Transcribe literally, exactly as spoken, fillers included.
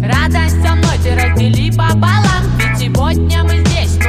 Радость со мной ты раздели пополам, ведь сегодня мы здесь,